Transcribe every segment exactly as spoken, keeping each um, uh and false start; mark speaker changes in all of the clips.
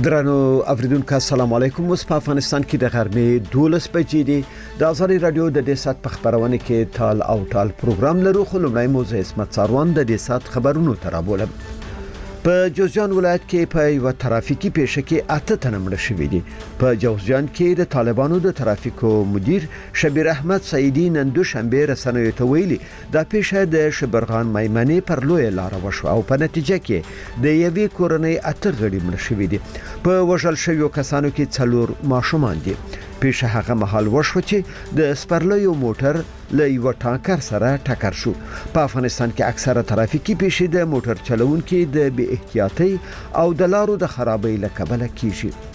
Speaker 1: درنو اوریدونکو السلام علیکم. اوس په افغانستان کې د غرمې دولس بجې دي. د ازادي رادیو د دې سات په خبرونه کې تال او ټال پروګرام لرو. خو لمړی موضوع اسمت ساروان د دې سات خبرونو ترابولم. په جوزجان ولایت کې په یو ترافیکي پیښه کې اته تنه مړه شوي دي. په جوزجان کې د طالبانو د ترافیکو مدیر شبیر احمد سعیدی نن دوشنبه رسنیو ته ویلي دا پیښه د شبرغان میمنې پر لوی لار وشو او په نتیجه کې د یوې کورنۍ اته غړي مړه شوي دي. په وژل شویو کسانو کې څلور ماشومان دي. پیښه هغه مهال وشو چې د سپرلیو موټر له یو ټانکر سره ټکر شو. په افغانستان کې اکثره ترافیکي پیښې د موټر چلوونکو د بې احتیاطۍ او د لارو د خرابۍ له کبله کیږي.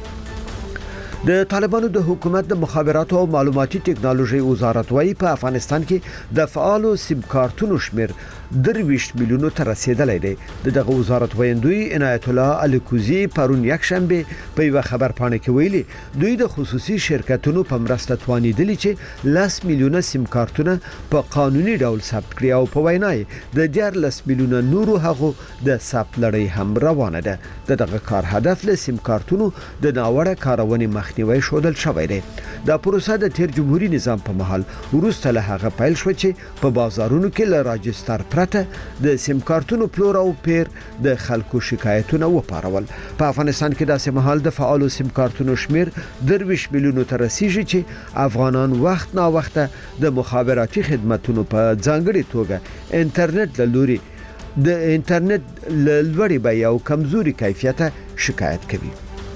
Speaker 1: د طالبانو د حکومت د مخابراتو او معلوماتي ټکنالوژي وزارت وايي په افغانستان کې د فعالو سیم کارتونو شمیر درویش میلیونو ته رسیدلی دی. دغه وزارت ویندوی عنایت الله الکوزی پرون یک شنبه په یو خبر پاڼه کې ویلي دوی د خصوصي شرکتونو په مرسته توانیدلی چې لاس میلیونه سیم کارتونه په قانوني ډول ثبت کړي او په وینای د ډیر لاس میلیونه نورو هغه د ثبت لړۍ هم روانه ده. دغه کار هدف له سیم کارتونو د ناوړه کارونې مخنیوي شودل شوی دی. دا پروسه د تیر جمهوریت نظام په محل وروسته له هغه پیل شو چې په بازارونو کې له راجستر د سیم کارتونو پلور او پیر د خلکو شکایتونه وپارول. په افغانستان کې داسې مهال د فعالو سیم کارتونو شمیر درویش میلیونو ته رسیږي چې افغانان وخت نا وخت د مخابراتي خدماتو په ځانګړي توګه انټرنیټ له لوري د انټرنیټ له لوړې بیې او کمزوري کیفیت شکایت کوي.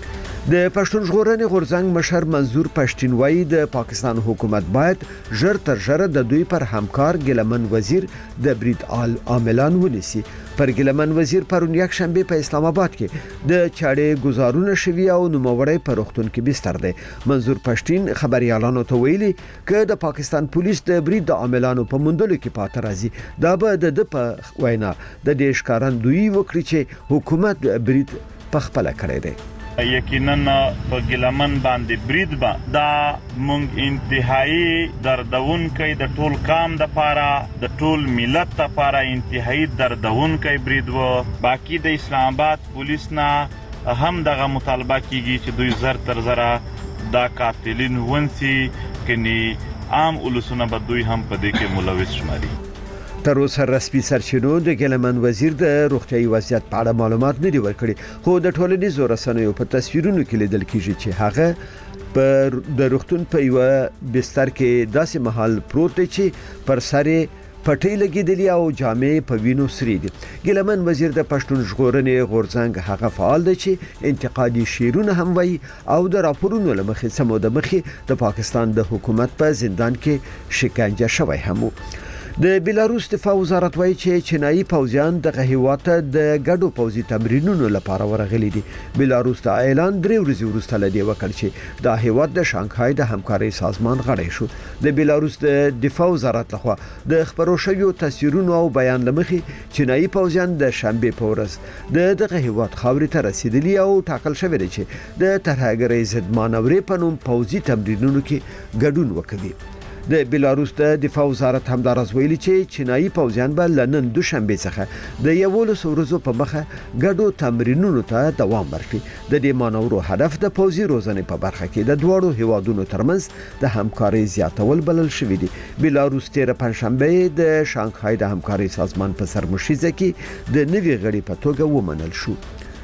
Speaker 1: د پښتون ژغورنې غورځنګ مشر منظور پښتین وایي د پاکستان حکومت باید ژر تر ژره د دوی پر همکار ګلمن وزیر د برید آل عاملان ونیسي. پر ګلمن وزیر پرون یک شنبه په اسلام آباد کې د چاړې گزارونه شوی او نوموړی په روغتون کې بستر دی. منظور پښتین خبريالانو ته ویلي ک د پاکستان پولیس د برید عاملانو په موندلو کې پاتې راځي. دا به د په وینا د دې ښکارندوی وکړي چې حکومت برید په خپل کړی دی.
Speaker 2: یقینا په ګلمن باندې برید با دا مونږ انتهایی دردونکي د ټول قام د پاره د ټول ملت د پاره انتهایی دردونکي برید وو. باقی د اسلام آباد پولیس نه هم دغه مطالبه کیږي چې دوی زر تر زره دا قاتلین ونسي کني عام ولسونه به دوی هم په دې کې ملوث شماري.
Speaker 1: تر اوسه رسمي سرچینو د ګلمن وزیر د روغتيایي وضعیت په اړه معلومات نه دی ورکړي. خو د ټولنیزو رسنیو په تصویرونو کې لیدل کیږي چې هغه په د روغتون په یو بستر کې داسې محل پروت دی چې پر سره پټۍ لګیدلی او جامې په وینو سری دي. ګلمن وزیر د پښتون ژغورنې غورځنګ هغه فعال دی چې انتقادي شیرونه هم وایي او د راپورونو لمخې سمو د مخې د پاکستان د حکومت په زندان کې شکنجه شوی هم. د بیلاروس دفاع وزارت وایي چې چینایي پوځیان د هیواد د ګډو پوځي تمرینونو لپاره ورغلي دي. بیلاروس د اعلان درې ورځې وروسته لدی وکړ چې د هیواد د شانګهای د همکارۍ سازمان غړی شو. د بیلاروس د دفاع وزارت لخوا د خبرو شویو تصویرونو او بیان لمخې چینایي پوځیان د شنبه په ورځ د دغه هیواد خاورې ته رسیدلی او ټاکل شوی دی چې د ترهګرۍ ضد مانورې په نوم پوځي تمرینونو کې ګډون وکړي. د بیلاروس د دفاع وزارت هم دراز ویلي چې چینایي پوځیان به لنن دوشنبه څخه د یولس ورځو په مخه ګډو تمرینونو ته دوام ورکړي. د دې مانورو هدف د پوځي روزنې په برخه کې د دوړو هیوادونو ترمنځ د همکارۍ زیاتول بلل شوی دی. بیلاروس تیر پنځشنبه د شانګهای د همکارۍ سازمان په سرمشیزه کې د نوي غړي په توګه ومنل شو.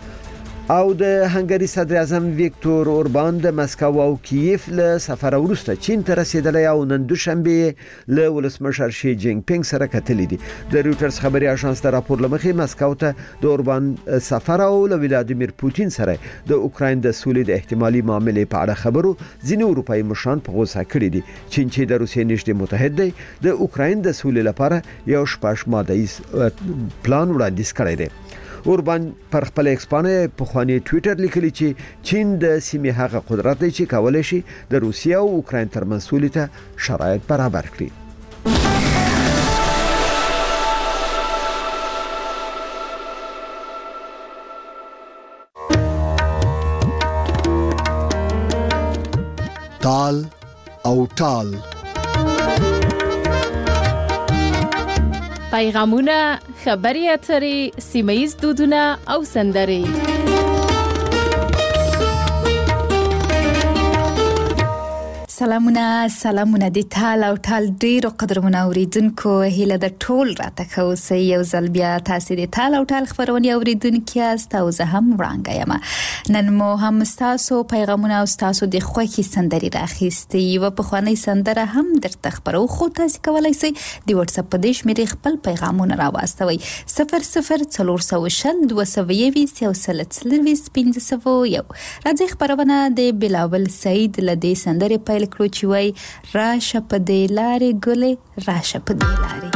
Speaker 1: او د هنګری صدر اعظم ویکتور اوربان د مسکو او کیف له سفر وروسته چین ته رسیدلی او نن دوشنبه له ولسمشر شي جینګ پینګ سره کتلی دي. د رويټرز خبري اژانس د راپور لمخې مسکو ته د اوربان سفر او له ولادیمیر پوتین سره د اوکراین د سولې د احتمالي معاملې په اړه خبرو ځینې اروپایي مشران په غوسه کړي دي. چین چې د روسیې نږدې متحد دی د اوکراین د سولې لپاره یو شپږ مادهیز پلان وړاندیز کړی دی. اوربان پر خپل ایکسپانه په خواني ټوئیټر لیکلی چې چین د سیمې هغه قدرت دی چې کولای شي د روسیې او اوکراین ترمنځ سولې ته شرایط برابر کړي.
Speaker 3: تال او ټال
Speaker 4: پیغامونه، خبري اترې، سیمه‌ییز دودونه او سندرې سلامونه سلامونه د ټال او ټال ډیرو قدرمنو اوریدونکو هیله د ټول راته کوسه یو ځل بیا تاسو د ټال او ټال خبرونه اوریدونکو یاست او زه هم وړاندې یم. نن مو هم تاسو پیغامونه او تاسو د خوښي سندري راخېستي یو په خواني سندره هم درته خبرو خو تاسو کولای شئ د واتس اپ په دیش مې خپل پیغامونه راوستوي صفر صفر څلور سوه شل دوه سوه یویشت یو سل څلوېښت پنځه سوه یو. راځي خبرونه د بلاول سعید لدی سندره پیل کړو چې وای راشه په دې لارې ګلې راشه په دې لارې.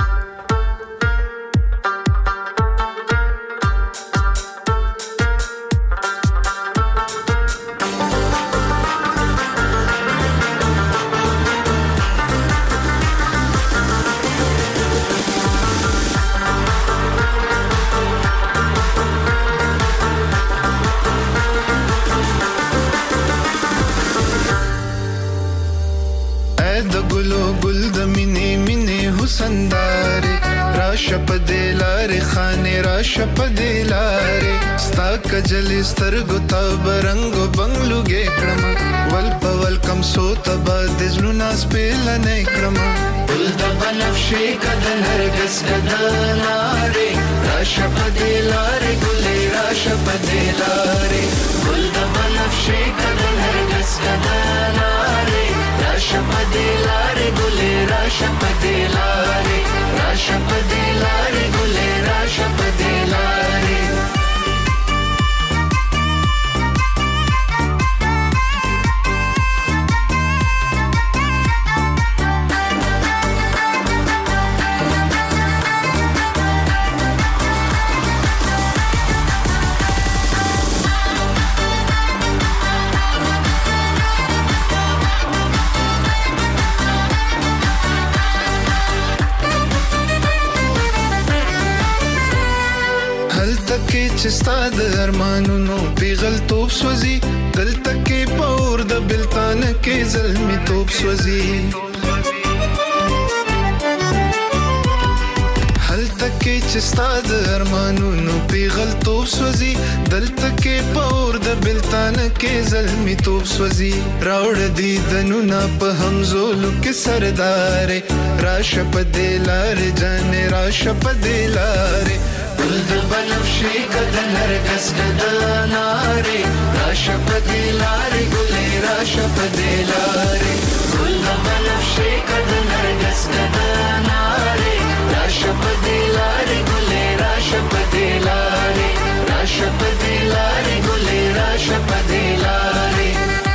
Speaker 5: سنداري راشه په دلاري خانه راشه په دلاري ستا کجل سترګو تا برنګ بنگلوګې کړم ول په ول کم سو تبا د زلونا سپېل نه کړم ول د بنفشي کده نرګس کده ناري راشه په دلاري ګلې راشه په دلاري ول د بنفشي کده نرګس کده ناري راشه په دلاري ګلې راشه په دلاري راشه په دلاري ګلې راشه په دلاري. چې ستاد ارمانونو پیغل توپ سوزي دلته کې پور د بلتان کې زلمی توپ سوزي هلته کې چې ستاد ارمانونو پیغل توپ سوزي دلته کې پور د بلتان کې زلمی توپ سوزي راوړ دي دنونه په همزولو کې سردارې راشه په دلار جانې راشه په دلارې ول د بنفشي کده نرګس کده ناري راشه په دلاري ګلې راشه په دلاري ول د بنفشي کده نرګس کده ناري راشه په دلاري ګلې راشه په دلاري راشه په دلاري ګلې راشه په دلاري.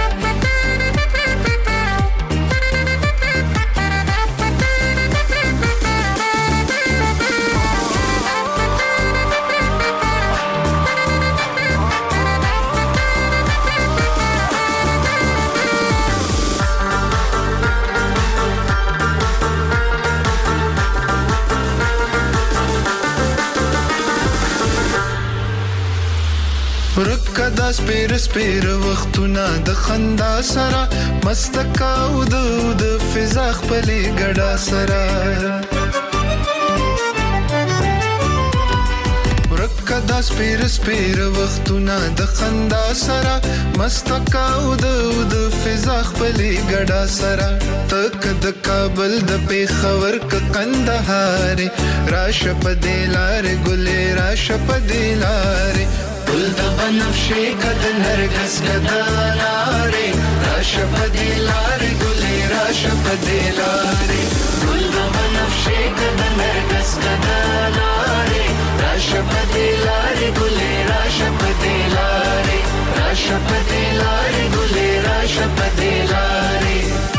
Speaker 5: ورکدا سپیر سپیر وختونه د خندا سره مستکاو د د فضا خپلې ګډا سره ورکدا سپیر سپیر وختونه د خندا سره مستکاو د د فضا خپلې ګډا سره تک د کابل د پیښور ک کندهار راشه په دلار ګلې راشه په دلار ول د بنفشي کده نرګس کده ناري راشه په دلاري ګلې راشه په دلاري ول د بنفشي کده نرګس کده ناري راشه په دلاري ګلې راشه په دلاري راشه په دلاري ګلې راشه په دلاري.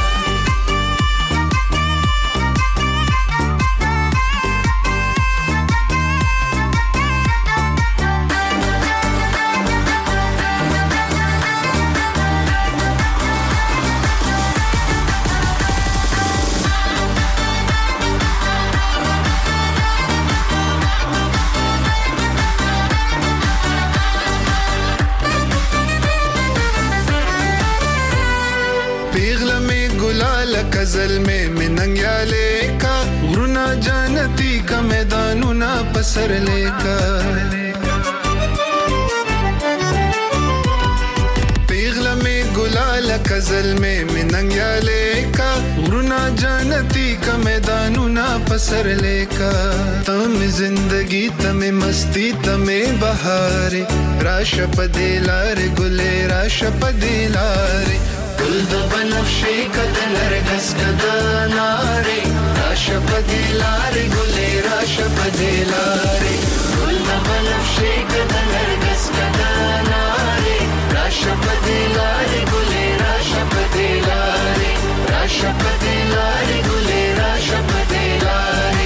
Speaker 5: कजल में मिनंग्याले का गुरुना जानती का मैदानुना पसर लेकर पिघला में गुलाल का غزل में मिनंग या लेका गुरुना जानती का मैदानुना पसर लेका तम जिंदगी तमे मस्ती तमे बहारे राशपदे लारे गुले राशपदे लारे गुल द बनफ्शे कदर गस कदनारे राशपदे लारे गुले राशपदे लारे गुल द बनफ्शे कदर गस कदनारे राशपदे लारे गुले राशपदे लारे राशपदे लारे गुले राशपदे लारे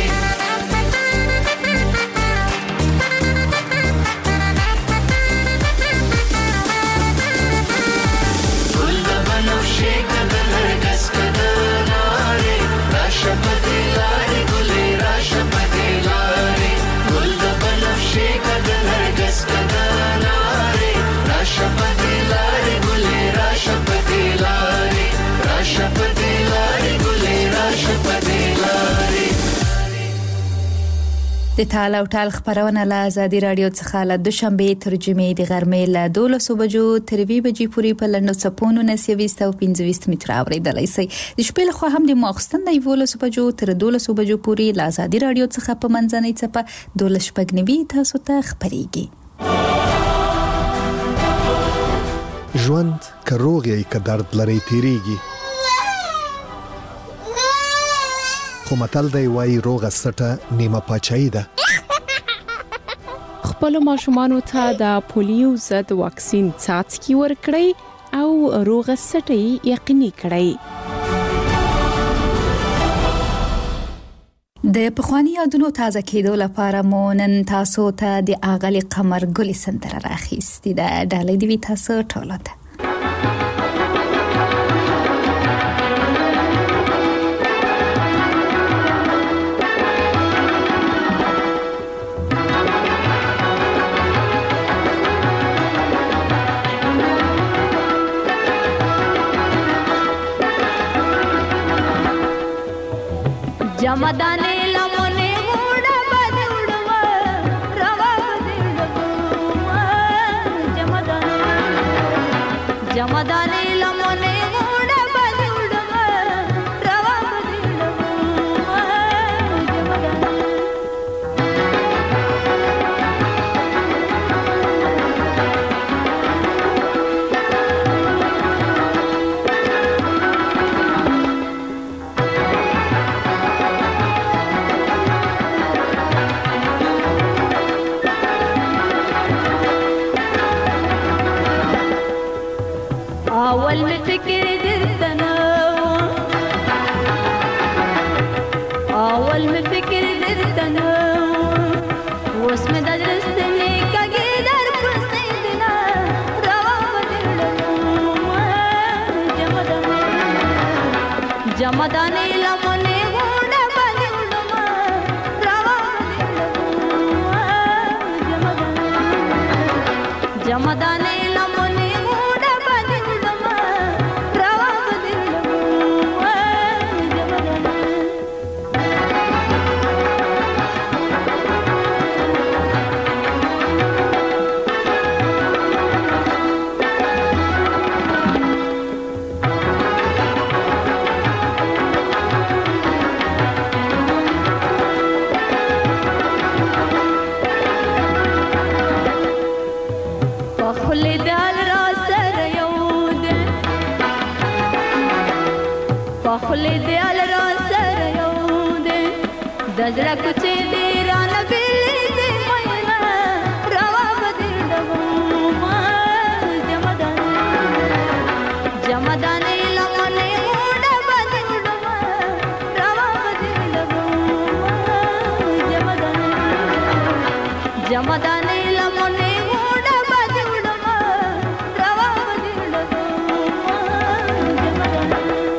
Speaker 5: गुल द बनफ्शे कदर गस कदनारे राशपदे लारे गुले राशपदे लारे गुल द बनफ्शे कदर गस कदनारे राशपदे लारे गुले राशपदे लारे राशपदे लारे गुले राशपदे लारे
Speaker 4: د تال او ټال خبرونه له ازادي رادیو څخه له دوشنبه ترجمه د غرمې له دولس بجو تر وی بجې پورې په لنډو چپونو نسويست او پنځه متر اوریدلای شي د شپې له خوا هم د ماخستن د یولس بجو تر دولس بجو پورې له ازادي رادیو څخه په منځنۍ چپه دولس پګنوي تاسو ته خبريږي
Speaker 3: ژوند کروغي ک درد لري تیریږي خو متل دی وای روغه سټه نیمه پاچای ده
Speaker 6: خپل ماشومانو ته د پولیو ضد واکسین څاڅکي ورکړئ او روغه سټه یقیني کړئ
Speaker 4: د پخوانی یادونو تازه کېدو لپاره مو نن تاسو ته د اغلی قمر ګل سندره راخیستې ده ډالۍ دی تاسو ټولو ته
Speaker 7: जमदाने लमने उड़ा बदुड़वा रवा बदुड़वा जमदाने जमदाने लमने उड़ा बदुड़वा रवा बदुड़वा जमदाने अवल में फिक्र दिलतना अवल में फिक्र दिलतना उसमें दजरस्तने का गिदर पुसैदना रवा बदलवा जमदाने जमदाने लमने गुड़ा बदलवा रवा बदलवा जमदाने जमदाने लमने خلی دیال را سر یوده دزرا کچه دیران بیلی دی مینا روا بدل دوا جمدانه جمدانه لمنه اوڑا بدل دوا روا بدل دوا جمدانه جمدانه لمنه اوڑا بدل دوا روا بدل دوا جمدانه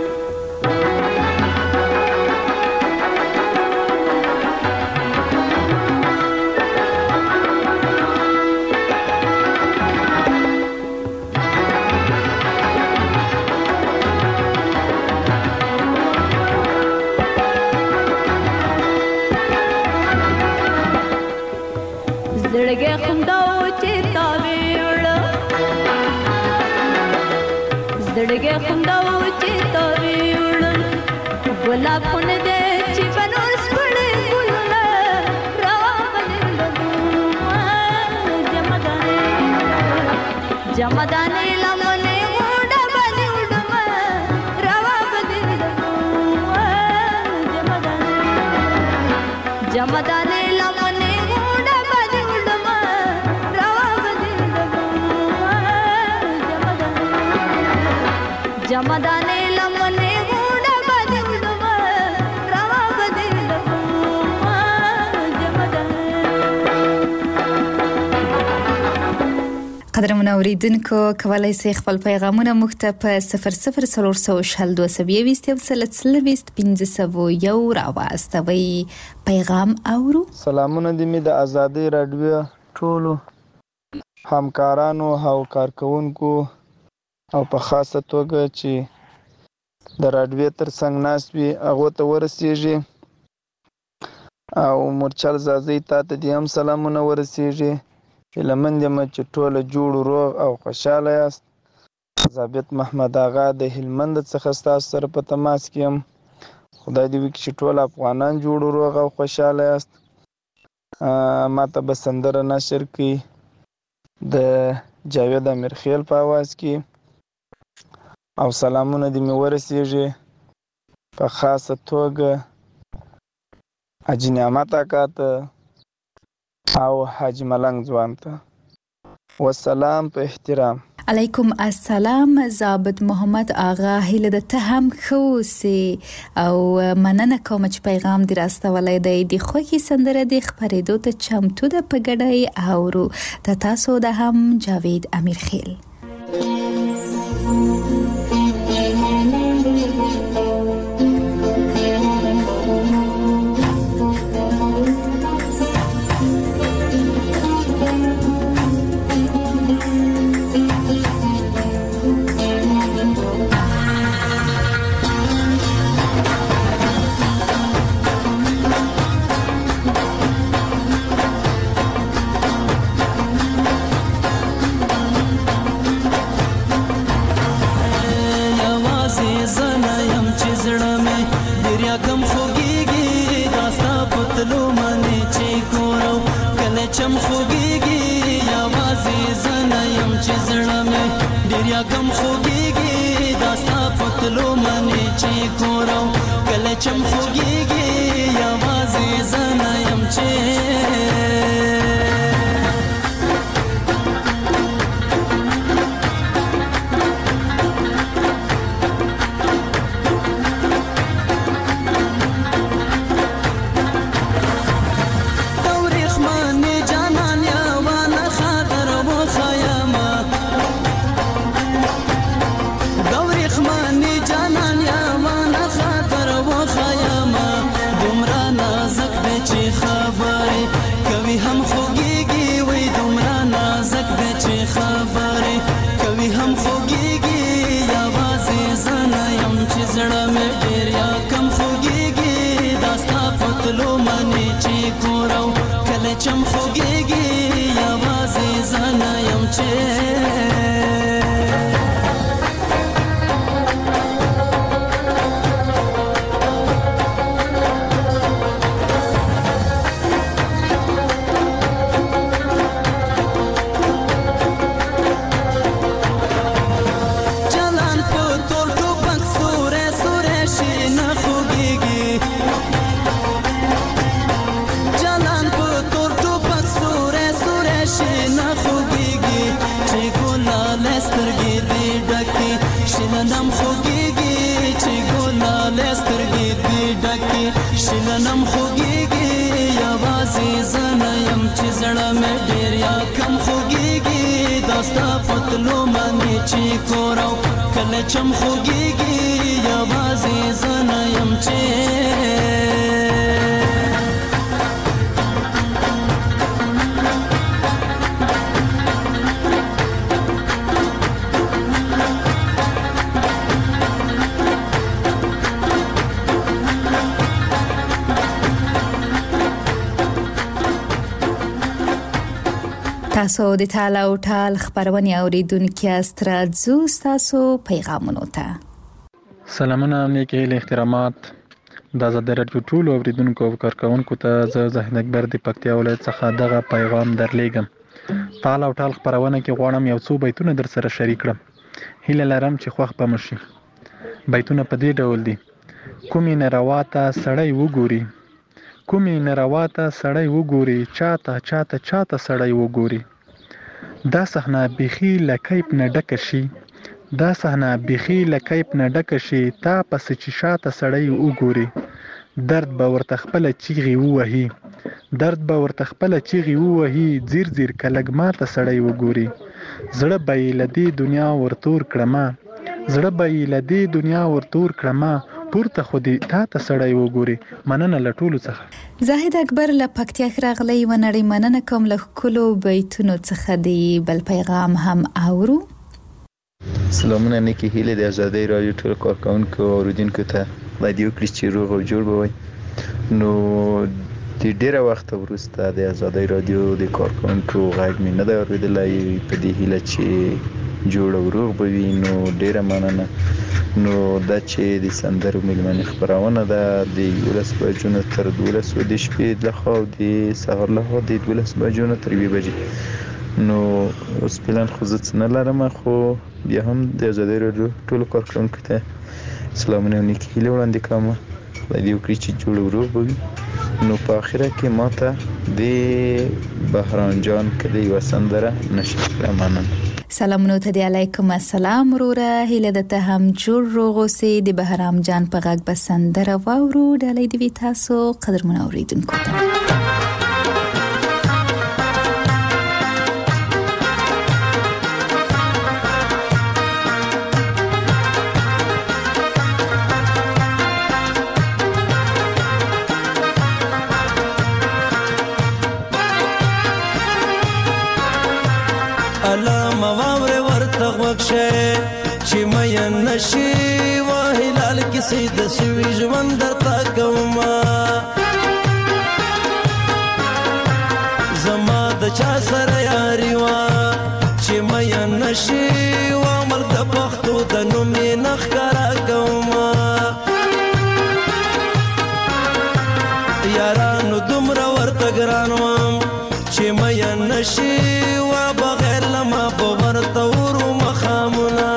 Speaker 7: زړګي خنداو چې تا ویړ زړګي خوندو چې توي وړل ګلاب خون دې چې بنور سپړې ګلونه جمدانه لمنه وډه باندې وډم روا باندې جمدانه جمدانه لمنه وډه باندې وډم روا باندې جمدانه جمدانه لمنه وډه باندې وډم روا باندې جمدانه
Speaker 4: قدرمن اوریدونکو کولای شئ خپل پیغامونه موږ ته په صفر صفر څلور سوه شل دوه سوه یوویشت یو سل څلوېښت پنځه سوه یو راواستوئ. پیغام اورو.
Speaker 8: سلامونه دې مې د ازادۍ راډیو ټولو همکارانو او کارکونکو او په خاصه توګه چې د راډیو تر څنګ ناست وي هغو ته ورسیږي او مورچل زازۍ تا ته دې هم سلامونه ورسیږي. هیلهمند یم چې ټوله جوړ روغ او خوشحاله یاست. ضابط محمد آغا د هلمند څخه ستاسو سره په تماس کې یم. خدای دې وکړي چې ټول افغانان جوړ روغ او خوشحاله یاست. ما ته به سندره نشر کړي د جاوید امیرخیل په آواز کې او سلامونه دې مې ورسیږي په خاصه توګه حاجي نعمت اکا ته او حاجی ملنګ ځوان ته. والسلام په احترام.
Speaker 4: علیکم السلام ضابط محمد آغا، هیله ده ته هم ښه اوسې او مننه کوم چې پیغام دې راستولی دی. د خوښې سندره دې خپرېدو ته چمتو ده، په ګډه یې اورو. د تاسو ده هم جاوید امیرخیل.
Speaker 9: چم خوږیږي یوازې زه نه یم چې زړه مې ډېر یاګم خوږیږي دا ستا په تلو منې چې ګورم کله چم خوږیږي یوازې زه نه یم چې چم خوږیږي یوازې زه نه یم چې شلنم خوږیږي چې ګلاله سترګې دې ډکې شلنم خوږیږي یوازې زه نه یم چې زړه مې ډېر یا کم خوږیږي دا ستا په تلو منې چې کورو کله چم خوږیږي یوازې زه نه یم چې
Speaker 4: تاسو د تعالی او ټال خبرونه اوریدونکو استرادزو تاسو پیغامونه ته
Speaker 10: سلامونه نیکی له احترامات د زده رادیو ټول اوریدونکو او کارکونکو ته زه زاهد اکبر د پکتیا ولایت څخه دغه پیغام درلېږم. تعالی او ټال خبرونه کې غواړم یو څو بیتونه در سره شریک کړم. هیله لرم چې خوښ به مشي. بیتونه په دې ډول دي: کومې ناروا ته سړی وګوري، کومې ناروا ته سړی وګوري، چاته چاته چاته سړی وګوري. دا صحنه بیخي لکیپ نه ډکه شي، دا صحنه بیخي لکیپ نه ډکه شي، تا پس چې شاته سړی وګوري. درد به ورته خپل چیغي ووهي، درد به ورته خپل چیغي ووهي، زیر زیر کلګ ماته سړی وګوري. زړه به یې له دې دنیا ورتور کړمه، زړه به یې له دې دنیا ورتور کړمه، پورته خو دې تا ته سړی وګوري. مننه له ټولو څخه.
Speaker 4: زاهد اکبر له پکتیا راغلی و نړۍ مننه کوم له کلو بیتونو څخه دی. بل پیغام هم اورو.
Speaker 11: سلامونه نیکی هیله د آزادۍ رادیو ټول کارکونکو او اوریدونکو ته وعده وکړي چې روغ او جوړ به وي. نو د ډیره وخت وروسته د آزادۍ رادیو د کارکونکو غږ مې نه دی اورېدلی، په دې هیله چې جوړ او روغ به وي. نو ډیره مننه. نو دا چې د سندرو میلمنې خبرونه ده د یولس بجو نه تر دولسو د شپې لخوا او د سهار لخوا د دولس بجو نه تر یوې بجې. نو اوس پلان خو زه څه نه لرم، خو بیا هم د آزادۍ رادیو ټولو کارکونکو ته سلامونه او نیکې هیلې وړاندې کوم. خدای دې وکړي چې جوړ او روغ به وي. نو په اخره کې ماته د بهرام جان کلی یوه سندره نشر کړه. مننه.
Speaker 4: سلامونه ته دی. علیکم السلام وروره. هیله ده ته هم جوړ روغ اوسې. د بهرام جان په غږ به سندره واورو. ډالۍ دې وي تاسو قدرمن اوریدونکو ته.
Speaker 9: چې مې نشي و هلال کې سید سوي ژوند درته کومه، زما د چا سره یاري وا چې مې نشي و مل د پختو د نوم یې نخکارا کومه. یارانو دومره ورته ګران وم چې مې نشي و بغیر لما په ورته ورو مخامونه.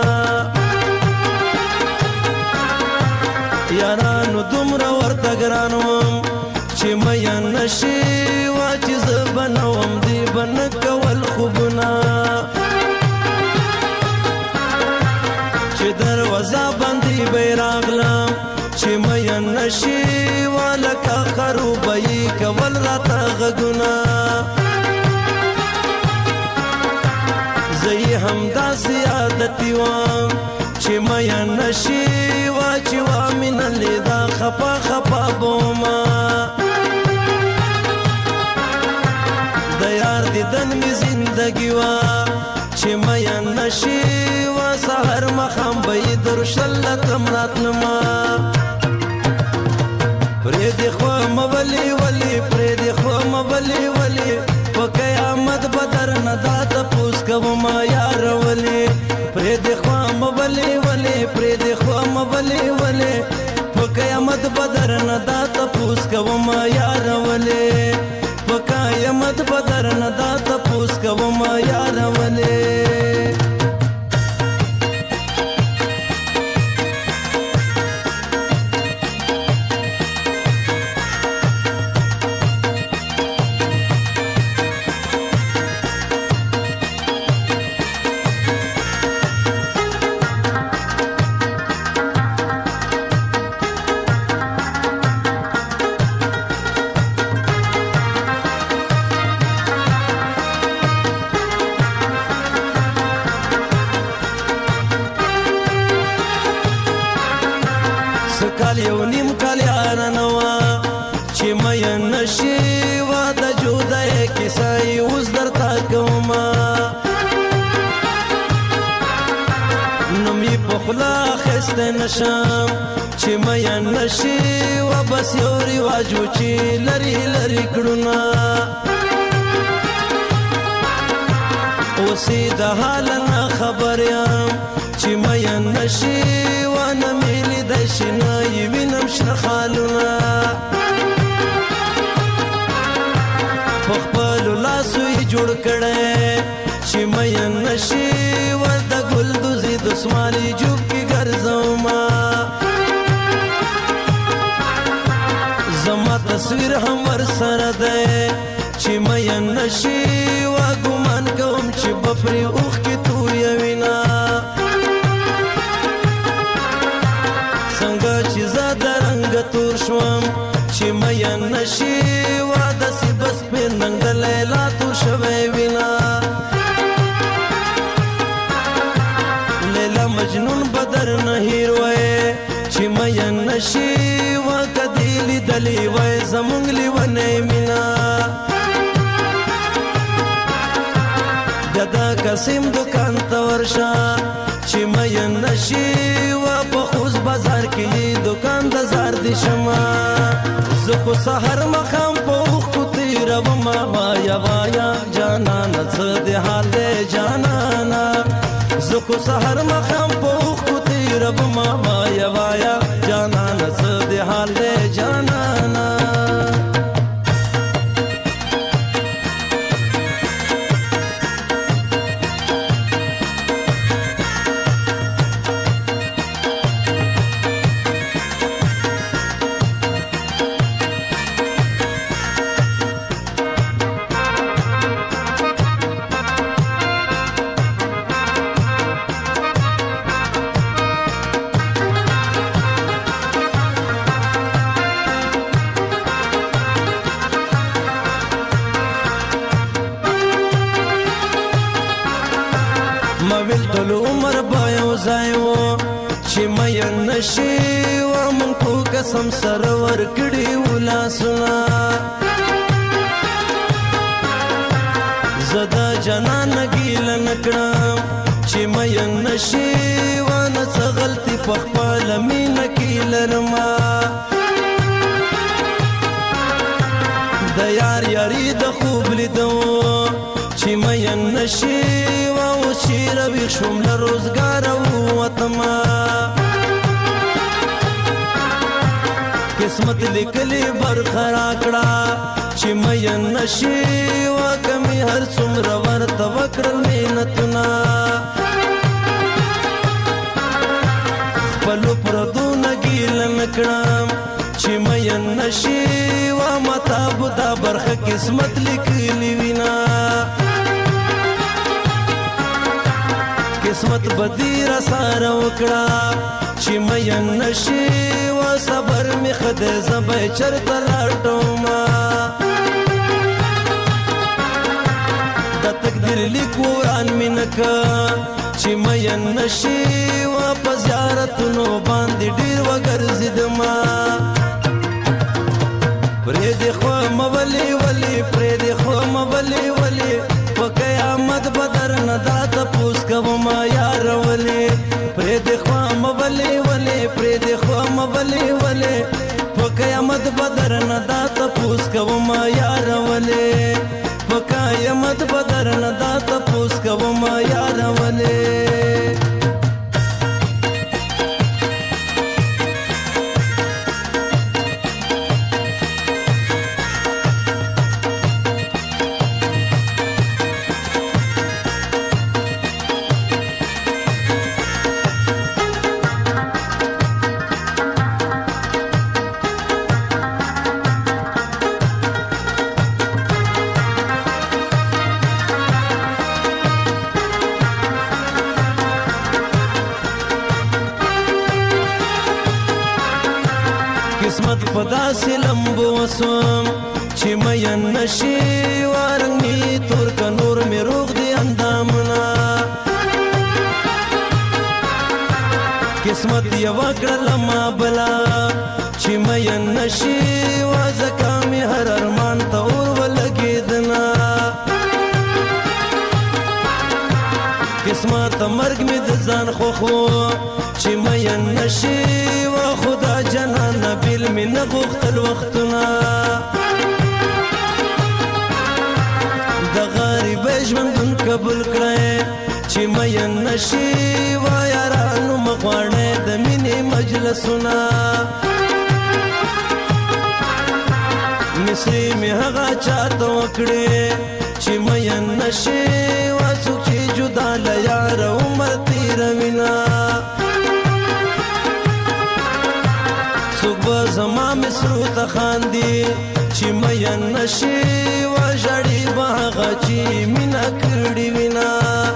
Speaker 9: یارانو دومره ورته ګران وم چې مې نشي و چې زه به نه وم دی به نه کول خوبونه. چې دروازه باندې به یې راغلم چې مې نشي و لکه خرو به یې کول راته غږونه. زه یې همداسې عادتي وم چې مې نشي و چې وامینه لیدا خپا خپا بوما. د یار دیدن می زندگی وا چې مې نشي و سحر مخام به یې درشلتم راتلما. پرې دې خوا مولی ولی پرې دې خوا مولی ولی په قیامت بدر نه دا تپوس کوم یار ولی. پرې دې خوا مولی ولی پرې دې خوا مولی ولی په قیامت بدر نه دا تپوس کوم یار ولی. په قیامت بدر نه دا تپوس کوم یار ولی. کال یو نیم کال یاره نوا چې مې نشي و د جودای کیسه اوس درته کومه. نوم یې په خوله اخیستی نشم چې مې نشي و بس یو رواج و چې لري لري کړونه. اوسې د حال نه خبر یم چې مین نشي ونه مې لیدی شي نه یې وینم شنه خالونه په خپلو لاسو یې جوړ کړی چې مین نشي ورته ګل دوزي دسمالي جوب کې ګرځومه زما تصویر هم ورسره دی چې مین نشي وا ګمان کوم چې به پرې اوښکې تویوینه څنګه چې زه د رنګه تور شوم چې مین نشي وا داسې بس پې ننګ د لیلا تور شوی وینه لیلا مجنون بدر نه هیر وی چې مین نشي وا کدی لیدلی وی زمونږ لیونی مینا دا قسم دکان ته ورشه چې مین نشي وا په خوست بازار کې دکان د زار دي شمه زه خو سحر مخام په اوښکو تېرومه وایا وایا جانانه څه دې حال دی جانانه زه خو سحر مخام په اوښکو تېرومه وایا وایا جانانه څه دې حال دی جانانه مویل ټول عمر به یو ځای و چې مین نشي وا مونږ په قسم سره ورکړي وو لاسونه زه د جانانه ګیله نه کړم چې مین نشي وا نه څه غلطي په خپله مینه کې لرمه د یار یاري د خوب لیدو چې مین نشي وا اوس چې رویښ شوم له روزګاره ووتمه قسمت لیکلې برخه راکړه چې مین نشي وا کمې هر څومره ورته وکړل محنتونه خپلو پردو نه ګیله نه کړم چې مین نشي وا ماته به دا برخه قسمت لیکلې وینه قسمت بدی را ساره وکړه چې مین نشي وا صبر می خدای زبې چرته لاټومه د تقدیر لیک وران می نکه چې مین نشي وا په زیارتونو باندې ډیر وګرځیدمه پرې دې خو مولي ولي پرې دې خو مولي ولي په قیامت بدر نه دا تپوس کوم یار ولي پرې دې خو مولي ولي پرې دې خو مولي ولي په قیامت بدر نه دا تپوس کوم یار ولي په قیامت بدر نه دا تپوس کوم یار ولي قسمت په داسې لمبو وسوم چې مین نشي وا رنګ مې تور که نور مې روغ دي اندامونه قسمت یوه کړله ما بلا چې مین نشي وا ځکه مې هر ارمان ته اور ولګېدنه قسمت مرګ مې د ځان خوښ و چې مین نشي وا خدا جنان بیل مې نه غوښتل وختونه د غریبۍ ژوندون قبول کړی نشي و یارانو مغواړې د مینې مجلسونه مصری می هغه چاته وکړې چې مین نشي و څوک چې جدا له یار عمر تیروینا څوک به زما مصرو ته خاندي چې مین نشي و ژړې به هغه چې مینه کړې وینا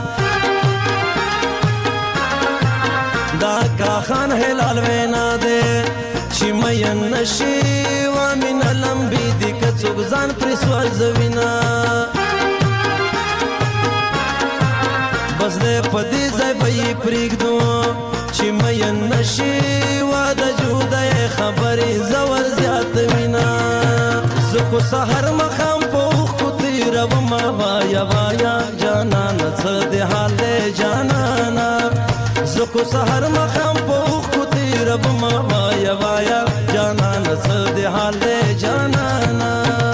Speaker 9: دا کا خان هلال وینا دې چې مین نشي و مینه لمبي دې که څوک ځان پرې سوځوینا بس دې په دې ځای به یې پرېږدو چې مین نشي و د جودای خبرې زور زیاتوینا زه خو سحر مخام په اوښکو تېرومه وایا وایا جانانه څه دې حال دی جانانه زه خو سحر مخام په اوښکو تېرومه وایا وایا جانانه څه دې حال دی جانانه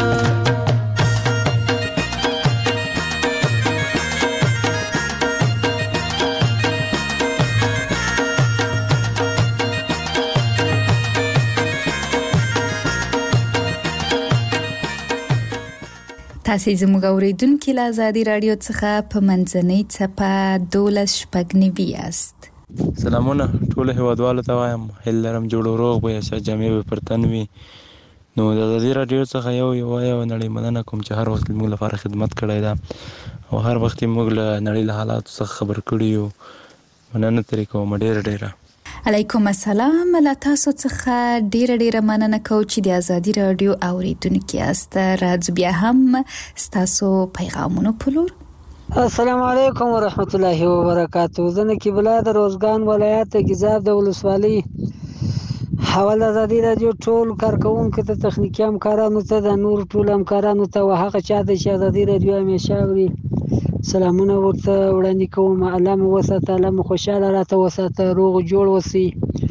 Speaker 4: تاسې زموږ اورېدونکي له ازادي راډیو څخه په منځنۍ څپه دولس شپږ نوي یاست.
Speaker 12: سلامونه ټولو هیوادوالو ته وایم هیله لرم جوړ و روغ به یاست جامې به پر تن وي. نو د ازادي راډیو څخه یو یو یو نړۍ مننه کوم چې هر وخت موږ لپاره خدمت کړی ده او هر وخت موږ له نړۍ له حالاتو څخه خبر کړي یو. مننه ترې کوم ډېره ډېره.
Speaker 4: علیکم السلام. له تاسو څخه ډیره ډیره مننه کوم چې د ازادي راډیو اوریدونکي یاست. راځو بیا هم ستاسو پیغامونه پلور.
Speaker 13: السلام علیکم ورحمت الله وبرکاتہ. زه نقیب الله د روزګان ولایت ګیزاب د ولسوالۍ حواله ازادي راډیو ټول کارکونکو ته تخنیکی همکارانو ته د نور ټول همکارانو ته او هغه چا ته چې ازادي راډیو همیشه اوري سلامونه ورته وړاندې کوم. الله مو وساته، الله مو خوشاله راته وساته، روغ جوړ وسی،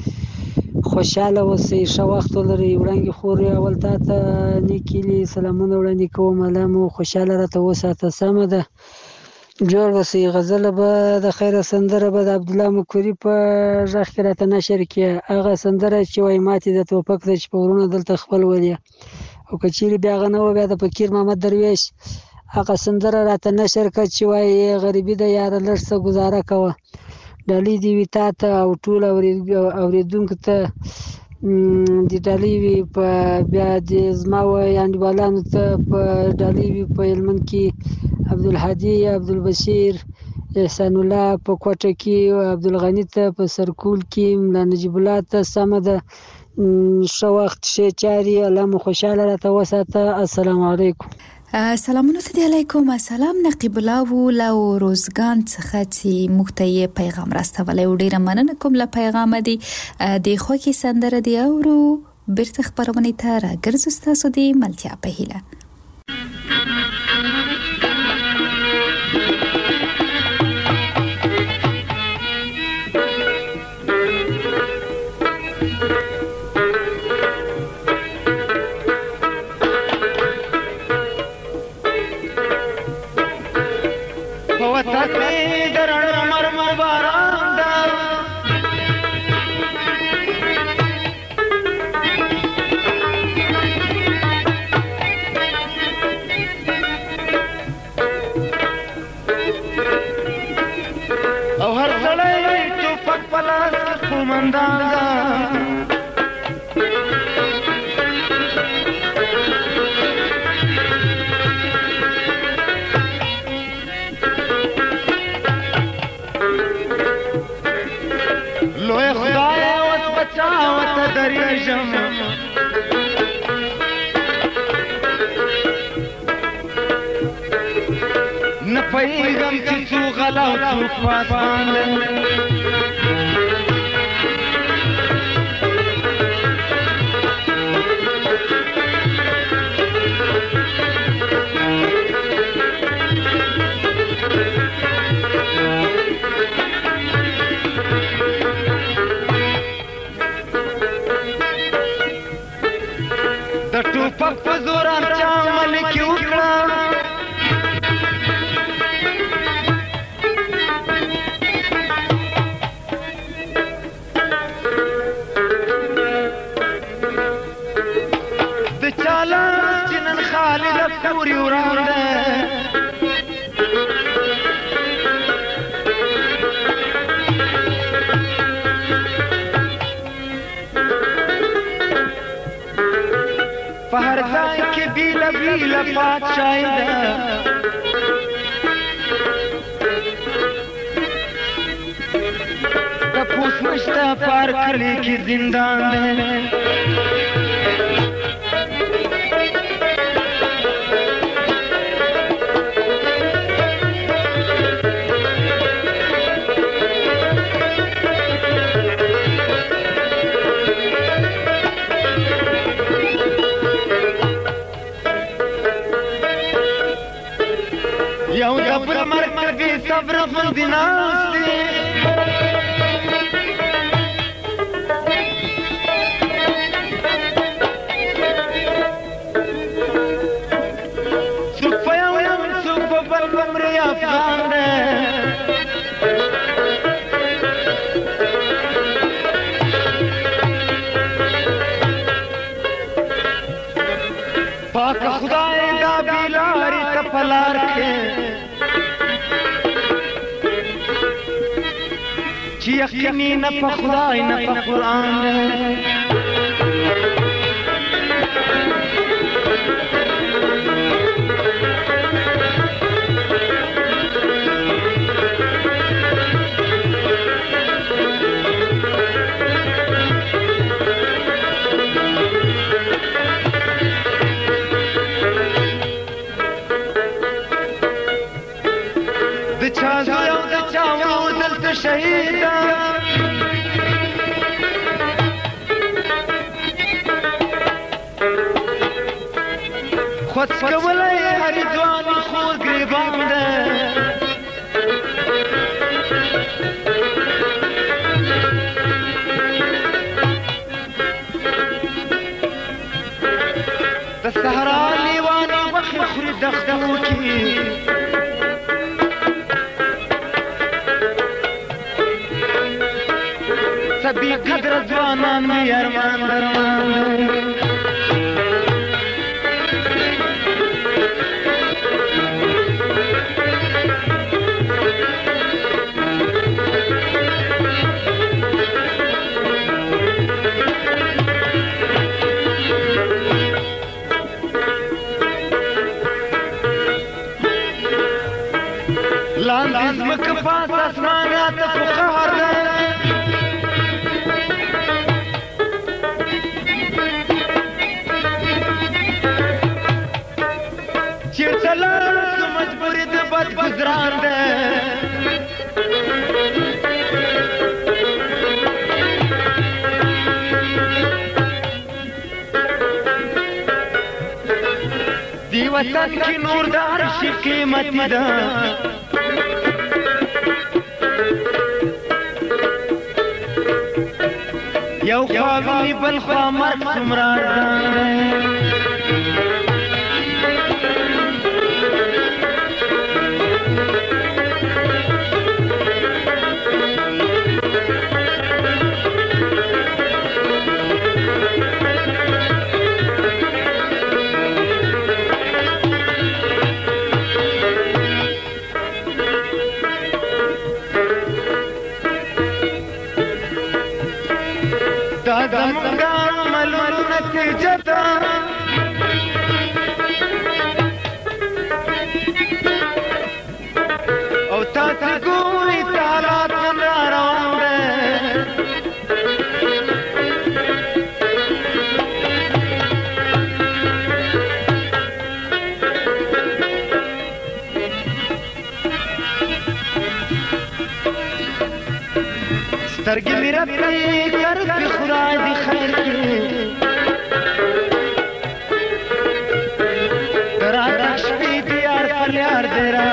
Speaker 13: خوشاله وسی، ښه وخت ولرئ. وړاندې خورې اول تا ته نیکیلي سلامونه وړاندې کوم. الله مو خوشاله راته وساته. سمه ده، جوړ وسی. غزله به د خیره سندره به د عبدالله مکوري په غږ کې راته نشر کړي. هغه سندره چې وایي ماتې د توپک ده چې په ورونه دلته خپل ولي، او که چیرې بیا هغه نه و بیا د فقیر محمد درویش هغه سندره راته نشر کړه چې وایي غریبي د یاره لږ څه ګزاره کوه. ډالۍ دې وي تا ته او ټول اورېدونکو ته د ډالۍ وي. په بیا د زما انډیوالانو ته په ډالۍ وي په هلمند کې عبدالهادي، عبدالبشیر، احسان الله په کوټه کې، عبدالغني ته په سرکول کې، ملا نجیب الله ته. سمه ده، ښه وخت ښې چارې. الله مو خوشحاله راته وساته. السلام علیکم.
Speaker 4: سلامونه ته دی. علیکم السلام. نقیب الله و له روزګان څخه چې موږ ته یې پیغام راستولی و. ډېره مننه کوم له پیغامه دی. د خوښې سندره دی اورو بیرته خپرونې ته راګرځو ستاسو د ملتیا په هیله.
Speaker 14: نپیغم چې څو غلا او څو پاسان د ټوپک په زور چا ملک وکړه خالد پوری وران ده په هر ځای کې بیله بیله پادشاهي ده تپوس نشته په هر کلي کې زندان ده یو دبل مرکبی صبر غندی ناس دی سوک پا یو یم سوک پا بل بمری افغان دی پاک خدای دا بیلاری تپلار کے چی یقینی نا پا خدای نا پا قرآن دے شهيدا خود سکولی هری دوانی خود گریبان ده ده سهرا لیوانی وخی خوری دختو کی سبی قدر جوانان می ارمان درمان لاندیز مکفاس اسمانات فخار گزران ده دی وطن کی نور دا عرش قیمتی ده یو خواهی بل خواه مرک سمرار ده زمونگا عملون نتیجتا او تاسی گوی تالات من روان ده سترگی میرا پی کرد بی خدا دی خیر کی دراتش بی دیار فلیار دیرا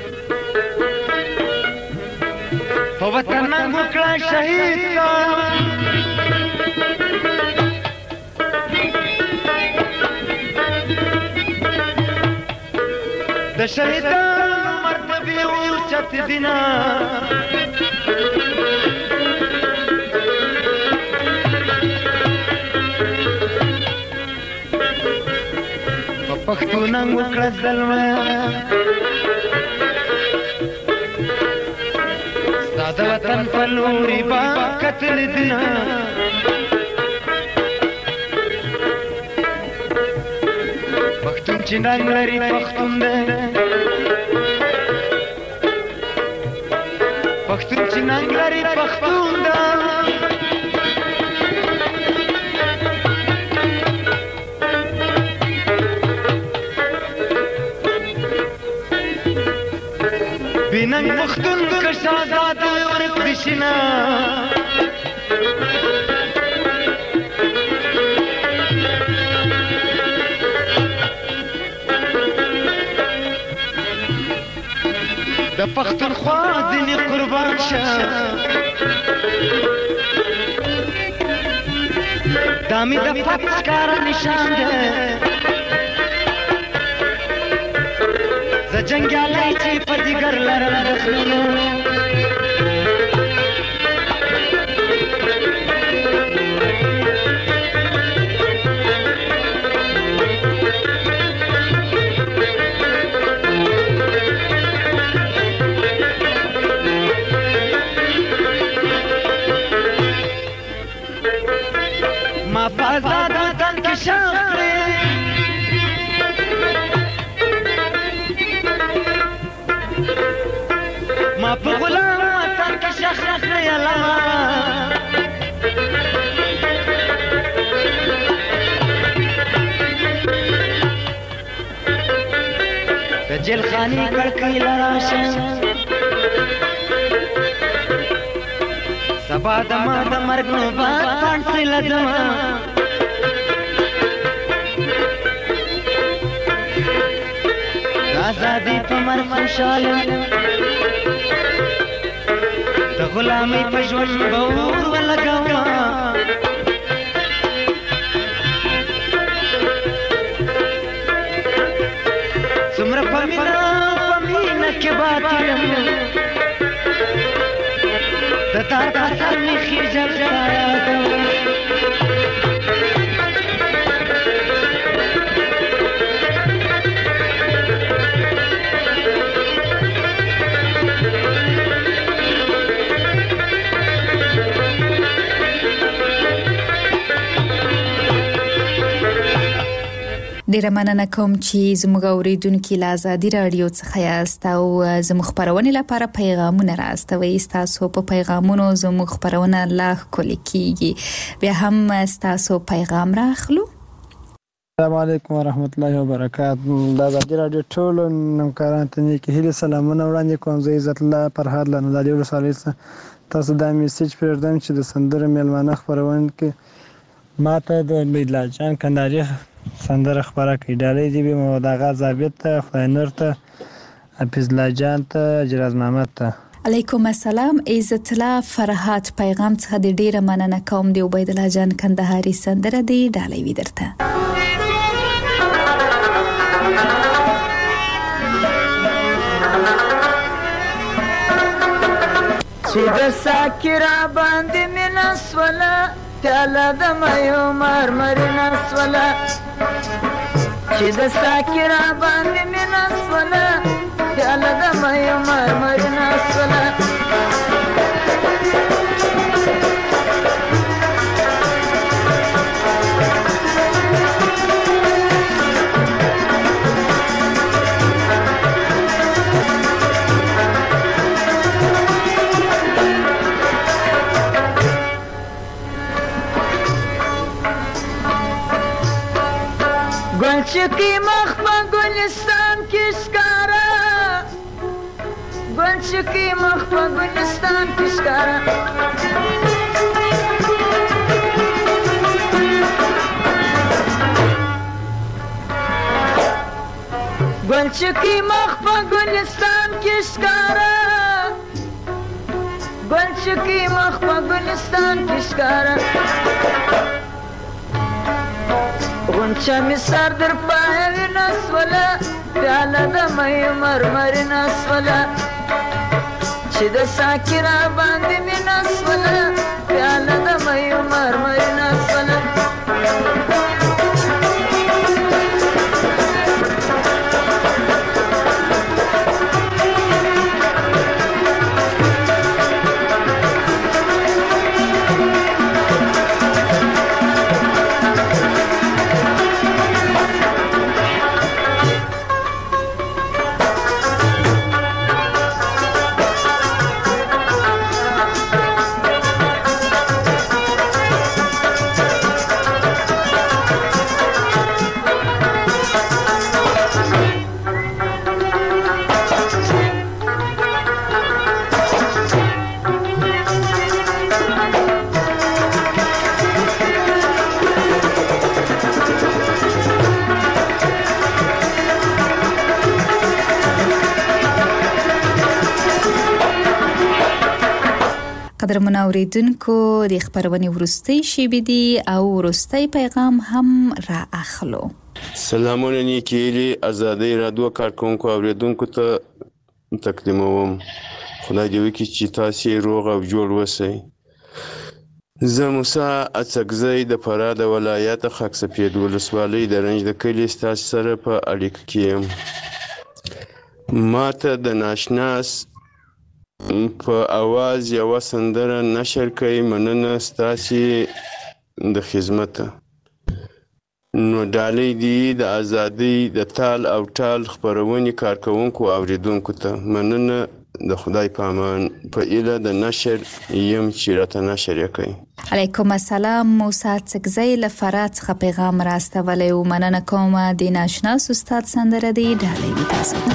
Speaker 14: وطن مکړه شهید کا د شهیدانو مرتبه اوچت دینا په پښتو نن وکړه ظلمه ستا د وطن په لوري با قتل دینا پښتون چې ننګ لري پښتون دی پښتون چې ننګ لري پښتون دی بیننګ پښتون که شهزاده ورک دي شنه د پښتونخوا ځینې قربان شه دا مې د فتح ښکاره نشان دی زه جنګیالی چې په جګر لرم د خلونو ما په آزاد وطن کې شام کړې ما په غلام وطن کې شخ کړې علما د جیل خانې کړکۍ لراشه سبا دما د مرګ نوبات پانسي لدما د ازادۍ په مرګ خوشاله د غلامۍ په ژوند به اور ولګومه څومره په مینه په مینه کې باطل یم د تار په سر مې خېژل ستا یادوم
Speaker 4: ډیره مننه کوم چې زموږ اوریدونکو له ازادي رادیو څخه یاست او زموږ خبرونه لپاره پیغامونه راستوي. تاسو په پیغامونو زموږ خبرونه لا ښکلي کیږي. بیا هم تاسو پیغام راخلو.
Speaker 8: السلام علیکم ورحمت الله وبرکاته. د ازادي رادیو ټول همکارانو ته نیک هیلې سلامونه وړاندې کوم. زه عزت الله فرهاد له نادي ولسوالۍ څخه تاسو دا میسج پرېږدم چې د سندره میلمانه خبرونه کې ماته د میدلا جان کنداري سندره خبره کوي. ډالۍ دی به مو دغه ضابط ته خدای نور ته حفیظ الله جان ته جراز محمد ته.
Speaker 4: علیکم السلام. عزت الله فرهاد پیغام څخه د ډیره مننه کوم. دی عبید الله جان کندهاري سندره دی ډالۍ وی درته.
Speaker 15: چې د ساکرا باندې مینا سوله پیاله د مایو مرمرینه سوله چې د ساکرا باندې مینا سوله پیاله د مایو مرمرینه سوله گلچکی مخ په گلستان کې ښکارا گلچکی مخ په گلستان کې ښکارا گلچکی مخ په گلستان کې ښکارا گلچکی مخ په گلستان کې ښکارا غمچه می سر در پای نسوله پیاله د مې مرمر نسوله چې د ساکي را باندې می نسوله پیاله د مې مرمر نسوله
Speaker 4: قدرمن اوریدونکو د خبرونې ورستۍ شیبې دي او ورستۍ پیغام هم را اخلو.
Speaker 16: سلامونه نیکیلی ازادي رادیو کارکونکو اوریدونکو ته تقدیموم. خدای دې وکړي چې تاسو روغ او جوړ اوسئ. زه موسی اڅکزی د فراه د ولایت خاک سفید ولسوالۍ د رنج د کلي ستاسو سره په اړیکه کې یم. ماته د ناشناس په اواز یوه سندره نشر کوي. مننه ستاسې د خدمته. نو ډالۍ دي د ازادۍ د تال او ټال خپرونې کارکوونکو اوریدونکو ته مننه. د خدای په امان په ایله د نشر یم چې راته نشر یې کوي.
Speaker 4: علیکم السلام. موسی اڅکزی له فراه څخه پیغام راستولی و. مننه کوم. د ناشناس استاد سندره دی ډالۍ وي تاسو ته.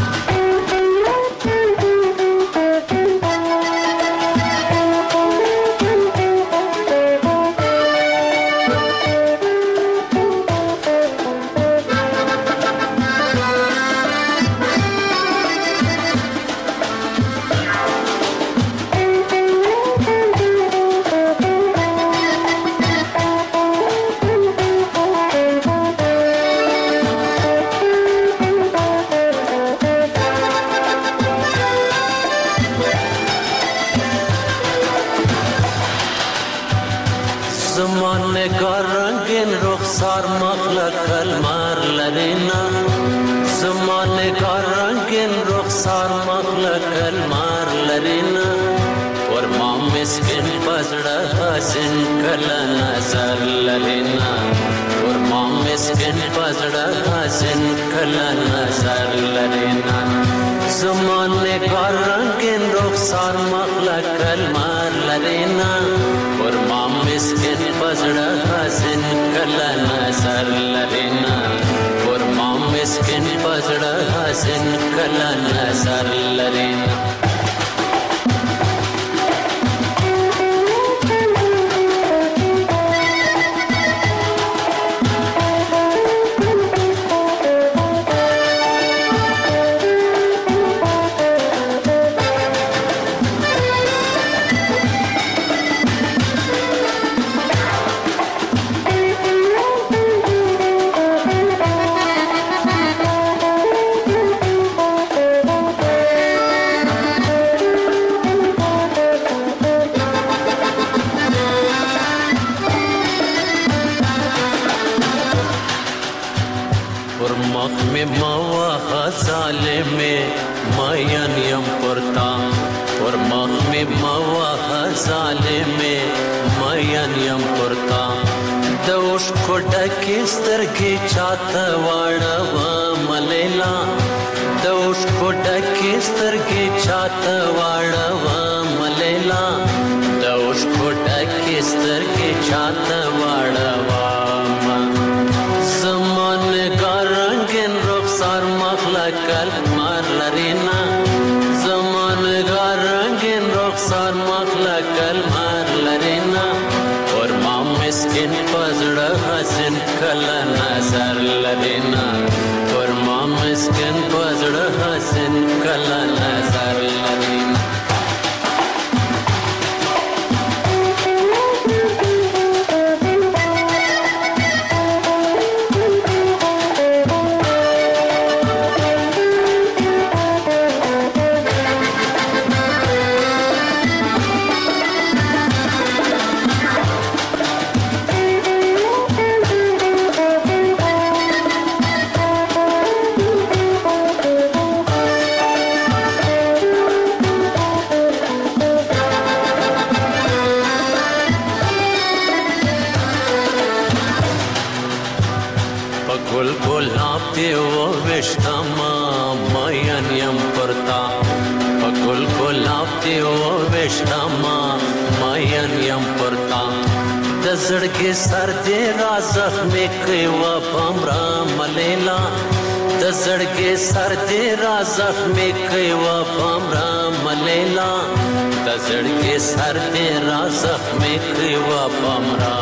Speaker 17: دې وویشتما مین یم پرتا په ګل ګلاب دې وویشتما مین یم پرتا د زړګي سر دې را زخمې کړی و پمرا ملیلا د زړګي سر دې را زخمې کړی و پمرا ملیلا د زړګي سر دې را زخمې کړی و پمرا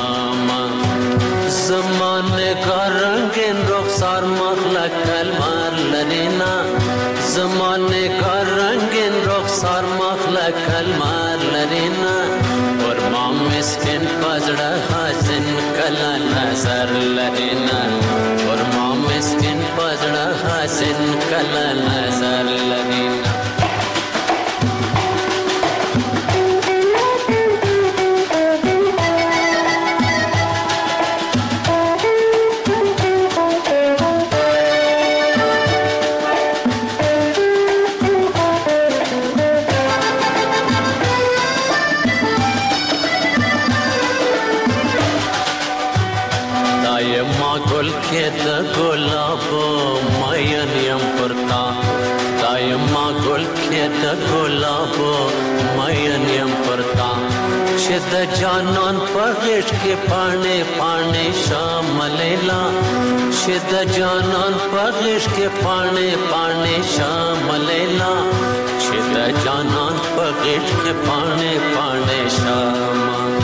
Speaker 17: زمانه کا رنگین رخسار مخلق کلمار لرینا زمانه کا رنگین رخسار مخلق کلمار لرینا اور ما مسکن پزڑا حسن کلا نظر لرینا اور ما مسکن پزڑا حسن کلا نظر لرینا د جانان پغش کې پاڼې پاڼې شاملیلا چې د جانان پغش کې پاڼې پاڼې شاملیلا چې د جانان پغش کې پاڼې پاڼې شام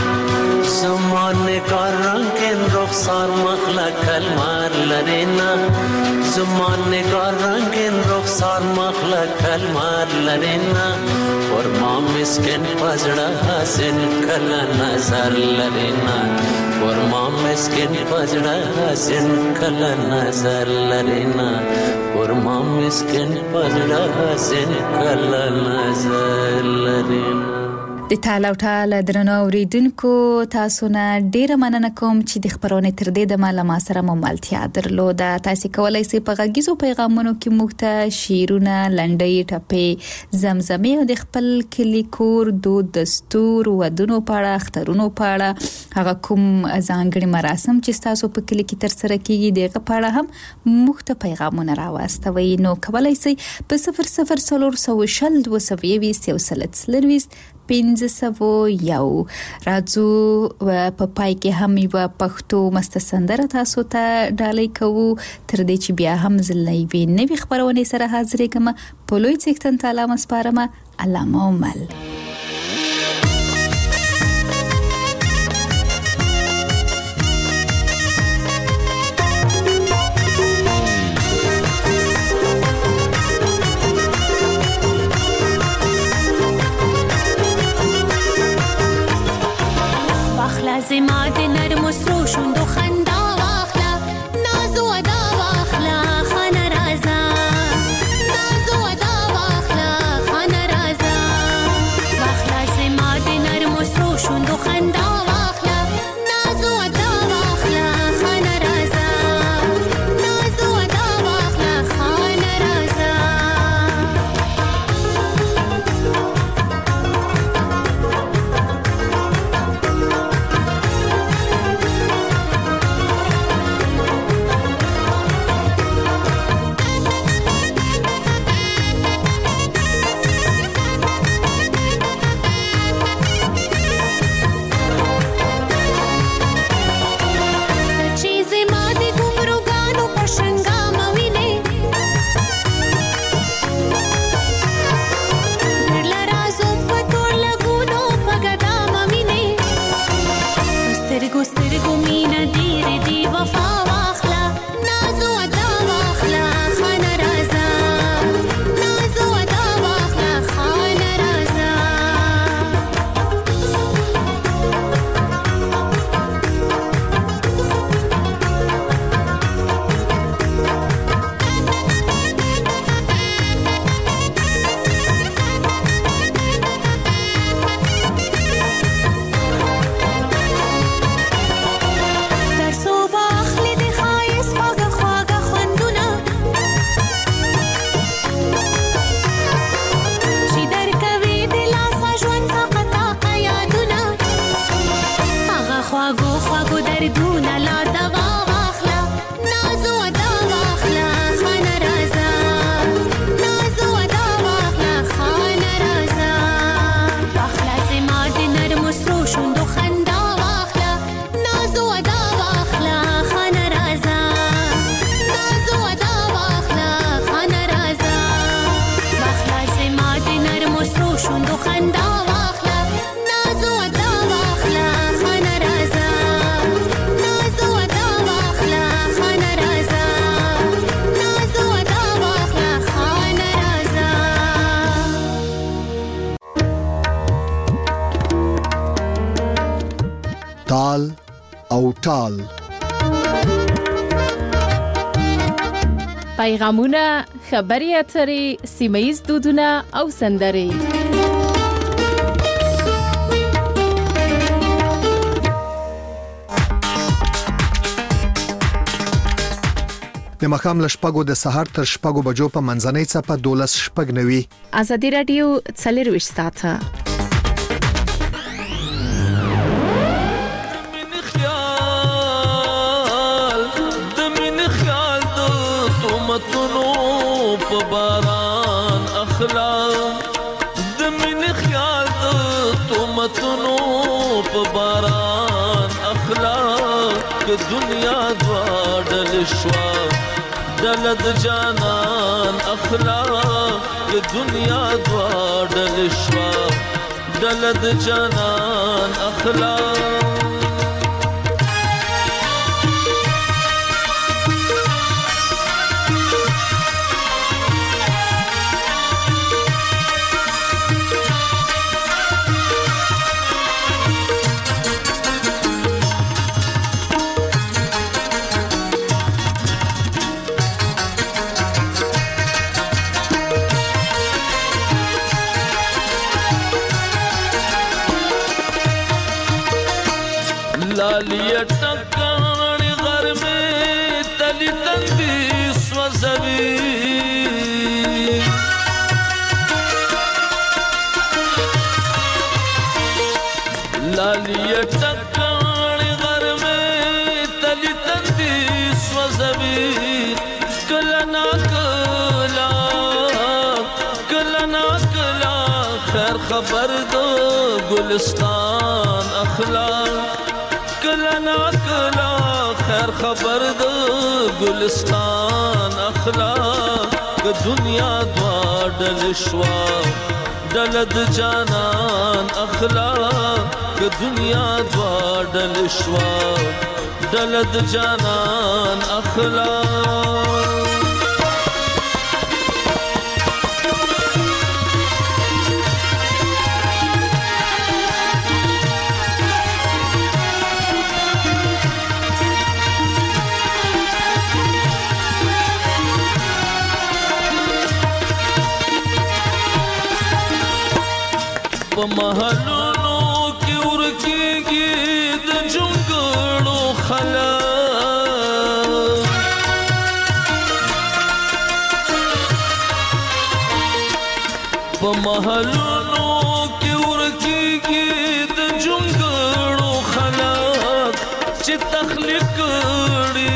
Speaker 17: زمانه کا رنگین رخسار مخلق کلمار لرینا زمانه کا رنگین رخسار مخلق کلمار لرینا اور ما مسکن پزڑا حسن کلا نظر لرینا اور ما مسکن پزڑا حسن کلا نظر لرینا اور ما مسکن پزڑا حسن کلا نظر لرینا
Speaker 4: د تعال او تعال درنو اوریدونکو تاسو نه ډیره مننه کوم چې د خبرونه تر دې د معلومه سره مملتیا درلوده تاسو کولای شئ په غږیزو پیغامونو کې مخته شیرونه لنډۍ ټپې زمزمې او د خپل کلی کور دود دستور ودونو پاړه اخترونو پاړه هغه کوم ځانګړي مراسم چې تاسو په کلی کې تر سره کیږي دغه پاړه هم مخته پیغامونه راوستوي نو کولای شئ په صفر صفر صفر شل دو سویویست یو سلت سلرویست پنځه سوه یو راځو په پای کې هم یو پښتو مستسندره تاسو ته ډالۍ کوو تر دې چې بیا هم زلنی وي نوې خبرونه سره حاضرې کما په لوی څښتن تعالی مسپارمه الله مومل
Speaker 18: زما د نرم سرو شوندو خندا واخلا نازو ادا واخلا خانه رازا نازو ادا واخلا خانه رازا واخلا زما د نرم سرو شوندو خندا واخلا نازو ادا واخلا خانه رازا نازو ادا واخلا خانه رازا خواږو خواږو دردونه لا دوا واخله نازو ادا واخله نازو ادا واخلا خان رازا نازو ادا واخلا خان رازا واخلا زما د نرم سرو شوندو خندا واخلا نازو ادا واخلا خان رازا نازو ادا واخلا خان رازا نازو ادا واخلا خان رازا
Speaker 3: تال او ټال
Speaker 6: پیغامونه، خبري اترې، سیمه‌ییز دودونه او سندرې.
Speaker 3: د مخام لشپګو د سحر تر شپګو بجو په منځنۍ چپه دولس شپګ نوي.
Speaker 6: ازادي رادیو څلرويشت ساعته
Speaker 9: متونو په باران اخلا د من خیال د تو متونو په باران اخلا که دنیا دواډل شوا دلد جانان اخلا که دنیا دواډل شوا دلد جانان اخلا लालिया टकानी घर में तली तंदी स्वजवी लालिया टकानी घर में तली तंदी स्वजवी कलना कला कलना कला खैर खबर दो गुलिस्तान अखला कलना कला खैर खबर दो गुलिस्तान अखला कि दुनिया द्वाडल शवा डलद जानन अखला कि दुनिया द्वाडल शवा डलद जानन अखला महलों की उड़केगी द जुंगड़ो खला महलों की उड़केगी द जुंगड़ो खला चितखलिकड़ी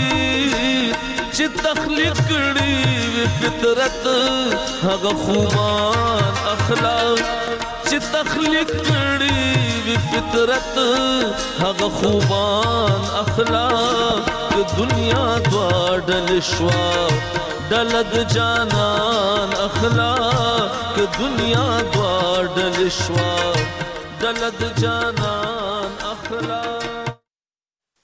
Speaker 9: चितखलिकड़ी फितरत हग खूबान अखलाक तखलीक कड़ी फितरत हग खूबान अखलाक दुनिया द्वाडल शवा डलद जानन अखलाक दुनिया द्वाडल शवा डलद जानन अखलाक